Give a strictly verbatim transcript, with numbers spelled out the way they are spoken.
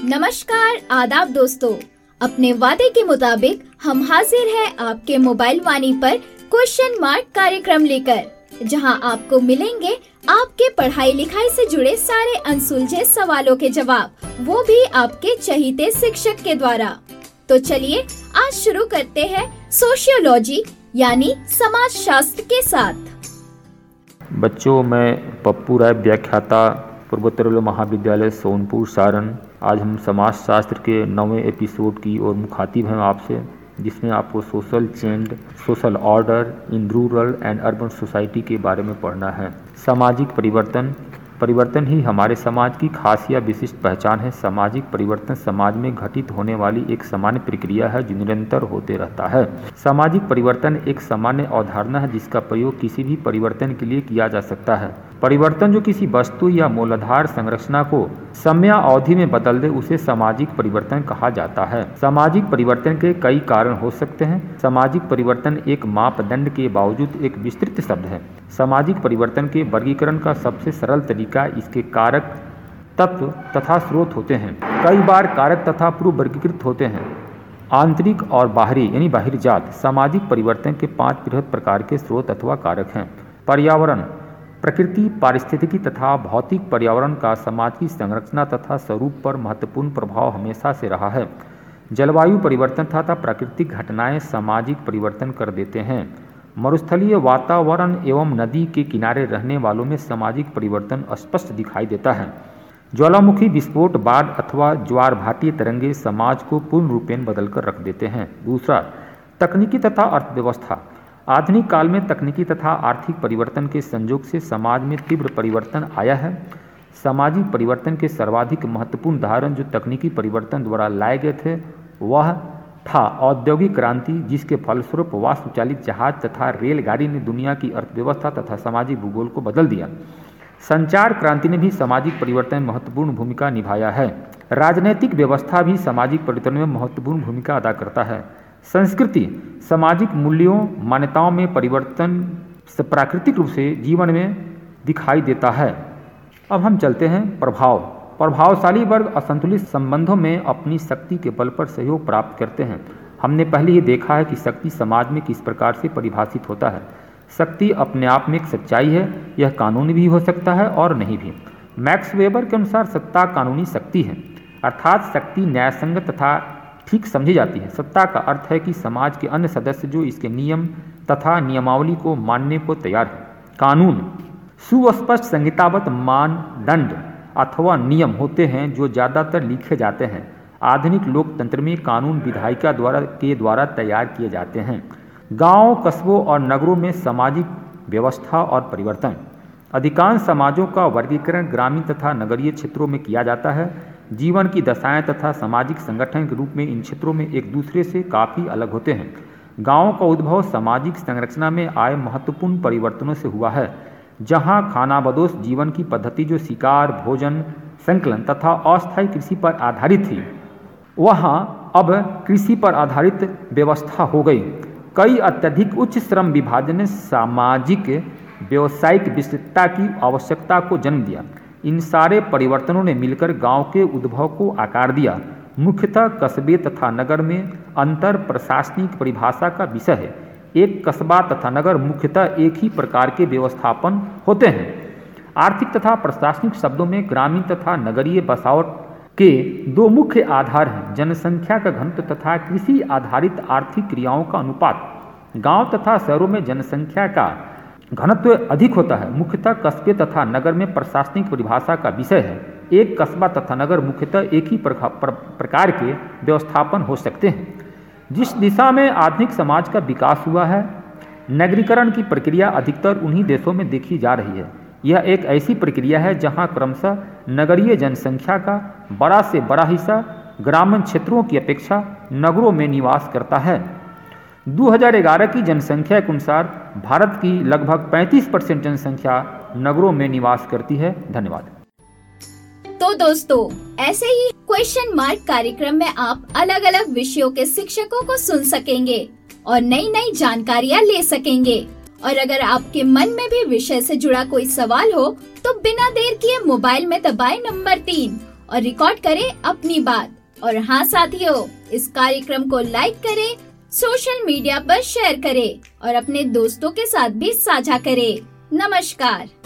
नमस्कार, आदाब दोस्तों। अपने वादे के मुताबिक हम हाजिर हैं आपके मोबाइल वाणी पर क्वेश्चन मार्क कार्यक्रम लेकर, जहां आपको मिलेंगे आपके पढ़ाई लिखाई से जुड़े सारे अनसुलझे सवालों के जवाब, वो भी आपके चहीते शिक्षक के द्वारा। तो चलिए आज शुरू करते हैं सोशियोलॉजी यानी समाज शास्त्र के साथ। बच्चों, मैं पप्पू राय, व्याख्याता, पूर्वोत्तर महाविद्यालय सोनपुर सारण। आज हम समाज शास्त्र के नौवें एपिसोड की ओर मुखातिब हैं आपसे, जिसमें आपको social change, social order in rural and urban society के बारे में पढ़ना है। सामाजिक परिवर्तन परिवर्तन ही हमारे समाज की खास या विशिष्ट पहचान है। सामाजिक परिवर्तन समाज में घटित होने वाली एक सामान्य प्रक्रिया है जो निरंतर होते रहता है। सामाजिक परिवर्तन एक सामान्य अवधारणा है जिसका प्रयोग किसी भी परिवर्तन के लिए किया जा सकता है। परिवर्तन जो किसी वस्तु या मूलाधार संरचना को समय अवधि में बदल दे, उसे सामाजिक परिवर्तन कहा जाता है। सामाजिक परिवर्तन के कई कारण हो सकते हैं। सामाजिक परिवर्तन एक मापदंड के बावजूद एक विस्तृत शब्द है। सामाजिक परिवर्तन के वर्गीकरण का सबसे सरल तरीका इसके कारक, तत्व तथा स्रोत होते हैं। कई बार कारक तथा पूर्व वर्गीकृत होते हैं। आंतरिक और बाहरी यानी बाहिरजात सामाजिक परिवर्तन के पांच बृहद प्रकार के स्रोत अथवा कारक हैं। पर्यावरण, प्रकृति, पारिस्थितिकी तथा भौतिक पर्यावरण का समाज की संरचना तथा स्वरूप पर महत्वपूर्ण प्रभाव हमेशा से रहा है। जलवायु परिवर्तन तथा प्राकृतिक घटनाएं सामाजिक परिवर्तन कर देते हैं। मरुस्थलीय वातावरण एवं नदी के किनारे रहने वालों में सामाजिक परिवर्तन स्पष्ट दिखाई देता है। ज्वालामुखी विस्फोट, बाढ़ अथवा ज्वार भाटी तरंगे समाज को पूर्ण रूपेण बदलकर रख देते हैं। दूसरा, तकनीकी तथा अर्थव्यवस्था। आधुनिक काल में तकनीकी तथा आर्थिक परिवर्तन के संयोग से समाज में तीव्र परिवर्तन आया है। सामाजिक परिवर्तन के सर्वाधिक महत्वपूर्ण उदाहरण जो तकनीकी परिवर्तन द्वारा लाए गए थे वह था औद्योगिक क्रांति, जिसके फलस्वरूप वास्तुचालित जहाज तथा रेलगाड़ी ने दुनिया की अर्थव्यवस्था तथा सामाजिक भूगोल को बदल दिया। संचार क्रांति ने भी सामाजिक परिवर्तन में महत्वपूर्ण भूमिका निभाया है। राजनैतिक व्यवस्था भी सामाजिक परिवर्तन में महत्वपूर्ण भूमिका अदा करता है। संस्कृति, सामाजिक मूल्यों, मान्यताओं में परिवर्तन प्राकृतिक रूप से जीवन में दिखाई देता है। अब हम चलते हैं प्रभाव। प्रभावशाली वर्ग असंतुलित संबंधों में अपनी शक्ति के बल पर सहयोग प्राप्त करते हैं। हमने पहले ही देखा है कि शक्ति समाज में किस प्रकार से परिभाषित होता है। शक्ति अपने आप में एक सच्चाई है, यह कानूनी भी हो सकता है और नहीं भी। मैक्स वेबर के अनुसार सत्ता कानूनी शक्ति है, अर्थात शक्ति न्यायसंगत तथा ठीक समझी जाती है। सत्ता का अर्थ है कि समाज के अन्य सदस्य जो इसके नियम तथा नियमावली को मानने को तैयार है। कानून सुस्पष्ट संहिताबद्ध मानदंड अथवा नियम होते हैं जो ज़्यादातर लिखे जाते हैं। आधुनिक लोकतंत्र में कानून विधायिका द्वारा के द्वारा तैयार किए जाते हैं। गांव, कस्बों और नगरों में सामाजिक व्यवस्था और परिवर्तन। अधिकांश समाजों का वर्गीकरण ग्रामीण तथा नगरीय क्षेत्रों में किया जाता है। जीवन की दशाएं तथा सामाजिक संगठन के रूप में इन क्षेत्रों में एक दूसरे से काफ़ी अलग होते हैं। गाँव का उद्भव सामाजिक संरचना में आए महत्वपूर्ण परिवर्तनों से हुआ है, जहां खानाबदोश जीवन की पद्धति जो शिकार, भोजन, संकलन तथा अस्थायी कृषि पर आधारित थी, वहां अब कृषि पर आधारित व्यवस्था हो गई। कई अत्यधिक उच्च श्रम विभाजन ने सामाजिक व्यावसायिक विस्तृतता की आवश्यकता को जन्म दिया। इन सारे परिवर्तनों ने मिलकर गांव के उद्भव को आकार दिया। मुख्यतः कस्बे तथा नगर में अंतर प्रशासनिक परिभाषा का विषय है। एक कस्बा तथा नगर मुख्यतः एक ही प्रकार के व्यवस्थापन होते हैं। आर्थिक तथा प्रशासनिक शब्दों में ग्रामीण तथा नगरीय बसावट के दो मुख्य आधार हैं, जनसंख्या का घनत्व तथा कृषि आधारित आर्थिक क्रियाओं का अनुपात। गांव तथा शहरों में जनसंख्या का घनत्व अधिक होता है। मुख्यतः कस्बे तथा नगर में प्रशासनिक परिभाषा का विषय है। एक कस्बा तथा नगर मुख्यतः एक ही प्रकार के व्यवस्थापन हो सकते हैं। जिस दिशा में आधुनिक समाज का विकास हुआ है, नगरीकरण की प्रक्रिया अधिकतर उन्हीं देशों में देखी जा रही है। यह एक ऐसी प्रक्रिया है जहां क्रमशः नगरीय जनसंख्या का बड़ा से बड़ा हिस्सा ग्रामीण क्षेत्रों की अपेक्षा नगरों में निवास करता है। दो हज़ार ग्यारह की जनसंख्या के अनुसार भारत की लगभग पैंतीस परसेंट जनसंख्या नगरों में निवास करती है। धन्यवाद। तो दोस्तों, ऐसे ही क्वेश्चन मार्क कार्यक्रम में आप अलग अलग विषयों के शिक्षकों को सुन सकेंगे और नई नई जानकारियाँ ले सकेंगे। और अगर आपके मन में भी विषय से जुड़ा कोई सवाल हो तो बिना देर किए मोबाइल में दबाएं नंबर तीन और रिकॉर्ड करें अपनी बात। और हाँ साथियों, इस कार्यक्रम को लाइक करें, सोशल मीडिया पर शेयर करें और अपने दोस्तों के साथ भी साझा करें। नमस्कार।